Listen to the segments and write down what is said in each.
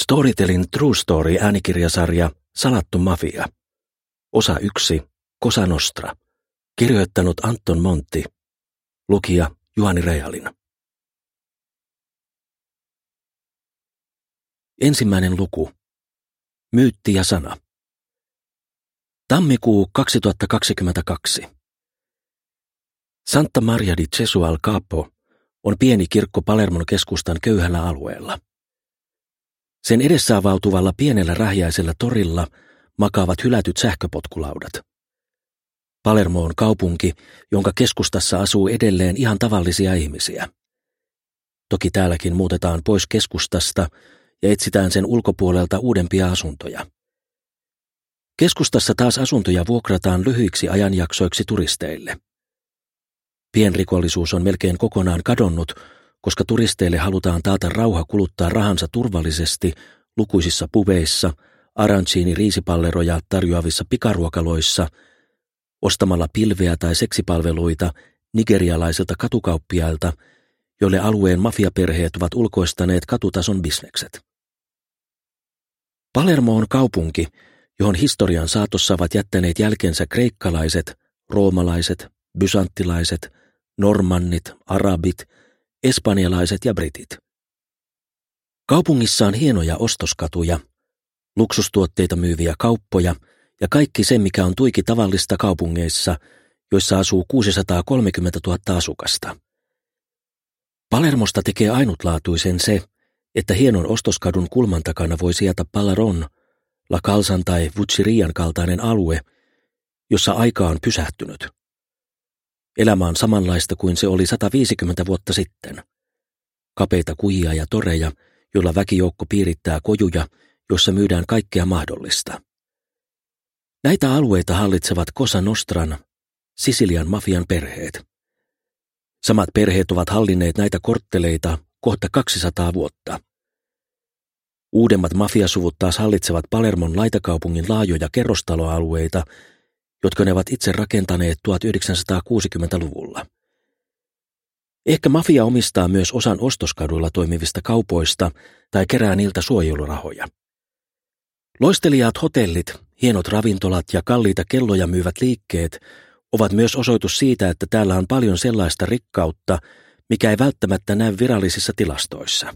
Storytelin True Story -äänikirjasarja Salattu mafia. Osa 1. Cosa Nostra. Kirjoittanut Anton Montti. Lukija Juhani Rejalin. Ensimmäinen luku. Myytti ja sana. Tammikuu 2022. Santa Maria di Gesù al Capo on pieni kirkko Palermon keskustan köyhällä alueella. Sen edessä avautuvalla pienellä rähjäisellä torilla makaavat hylätyt sähköpotkulaudat. Palermo on kaupunki, jonka keskustassa asuu edelleen ihan tavallisia ihmisiä. Toki täälläkin muutetaan pois keskustasta ja etsitään sen ulkopuolelta uudempia asuntoja. Keskustassa taas asuntoja vuokrataan lyhyiksi ajanjaksoiksi turisteille. Pienrikollisuus on melkein kokonaan kadonnut, koska turisteille halutaan taata rauha kuluttaa rahansa turvallisesti lukuisissa pubeissa, arancini-riisipalleroja tarjoavissa pikaruokaloissa, ostamalla pilveä tai seksipalveluita nigerialaisilta katukauppiailta, joille alueen mafiaperheet ovat ulkoistaneet katutason bisnekset. Palermo on kaupunki, johon historian saatossa ovat jättäneet jälkensä kreikkalaiset, roomalaiset, bysanttilaiset, normannit, arabit, espanjalaiset ja britit. Kaupungissa on hienoja ostoskatuja, luksustuotteita myyviä kauppoja ja kaikki se, mikä on tuiki tavallista kaupungeissa, joissa asuu 630 000 asukasta. Palermosta tekee ainutlaatuisen se, että hienon ostoskadun kulman takana voi sijaita Palaron, La Calzan tai Vucirian kaltainen alue, jossa aika on pysähtynyt. Elämä on samanlaista kuin se oli 150 vuotta sitten. Kapeita kujia ja toreja, joilla väkijoukko piirittää kojuja, joissa myydään kaikkea mahdollista. Näitä alueita hallitsevat Cosa Nostran, Sisilian mafian perheet. Samat perheet ovat hallinneet näitä kortteleita kohta 200 vuotta. Uudemmat mafiasuvut taas hallitsevat Palermon laitakaupungin laajoja kerrostaloalueita, jotka ne ovat itse rakentaneet 1960-luvulla. Ehkä mafia omistaa myös osan ostoskaduilla toimivista kaupoista tai kerää niiltä suojelurahoja. Loistelijaat hotellit, hienot ravintolat ja kalliita kelloja myyvät liikkeet ovat myös osoitus siitä, että täällä on paljon sellaista rikkautta, mikä ei välttämättä näy virallisissa tilastoissa.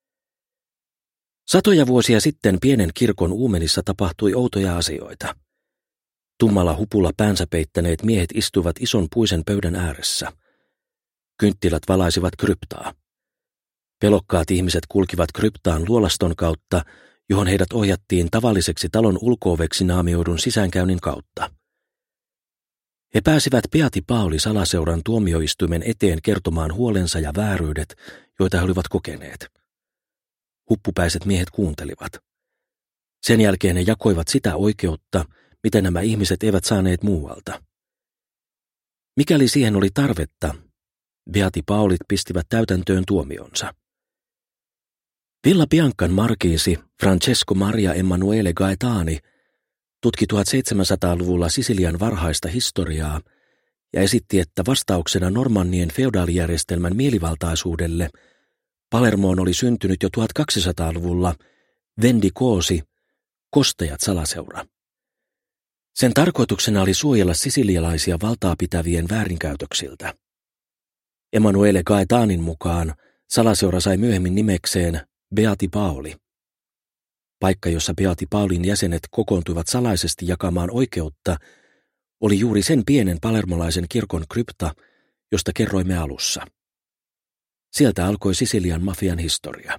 Satoja vuosia sitten pienen kirkon uumenissa tapahtui outoja asioita. Tummalla hupulla päänsä peittäneet miehet istuivat ison puisen pöydän ääressä. Kynttilät valaisivat kryptaa. Pelokkaat ihmiset kulkivat kryptaan luolaston kautta, johon heidät ohjattiin tavalliseksi talon ulko-oveksi naamioidun sisäänkäynnin kautta. He pääsivät Beati Paoli salaseuran tuomioistuimen eteen kertomaan huolensa ja vääryydet, joita he olivat kokeneet. Huppupäiset miehet kuuntelivat. Sen jälkeen he jakoivat sitä oikeutta, mitä nämä ihmiset eivät saaneet muualta. Mikäli siihen oli tarvetta, Beati Paolit pistivät täytäntöön tuomionsa. Villa Biancan markiisi Francesco Maria Emanuele Gaetani tutki 1700-luvulla Sisilian varhaista historiaa ja esitti, että vastauksena normannien feodaalijärjestelmän mielivaltaisuudelle Palermoon oli syntynyt jo 1200-luvulla Vendicosi, kostajat salaseura. Sen tarkoituksena oli suojella sisilialaisia valtaa pitävien väärinkäytöksiltä. Emanuele Gaetanin mukaan salaseura sai myöhemmin nimekseen Beati Paoli. Paikka, jossa Beati Paolin jäsenet kokoontuivat salaisesti jakamaan oikeutta, oli juuri sen pienen palermolaisen kirkon krypta, josta kerroimme alussa. Sieltä alkoi Sisilian mafian historia.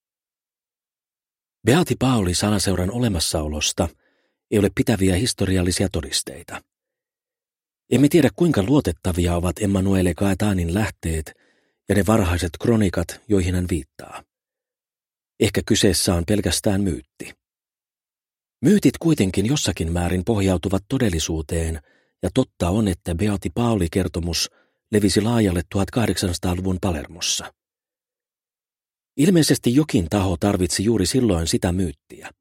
Beati Paoli salaseuran olemassaolosta ei ole pitäviä historiallisia todisteita. Emme tiedä, kuinka luotettavia ovat Emanuele Gaetanin lähteet ja ne varhaiset kronikat, joihin hän viittaa. Ehkä kyseessä on pelkästään myytti. Myytit kuitenkin jossakin määrin pohjautuvat todellisuuteen, ja totta on, että Beati Paoli-kertomus levisi laajalle 1800-luvun Palermossa. Ilmeisesti jokin taho tarvitsi juuri silloin sitä myyttiä.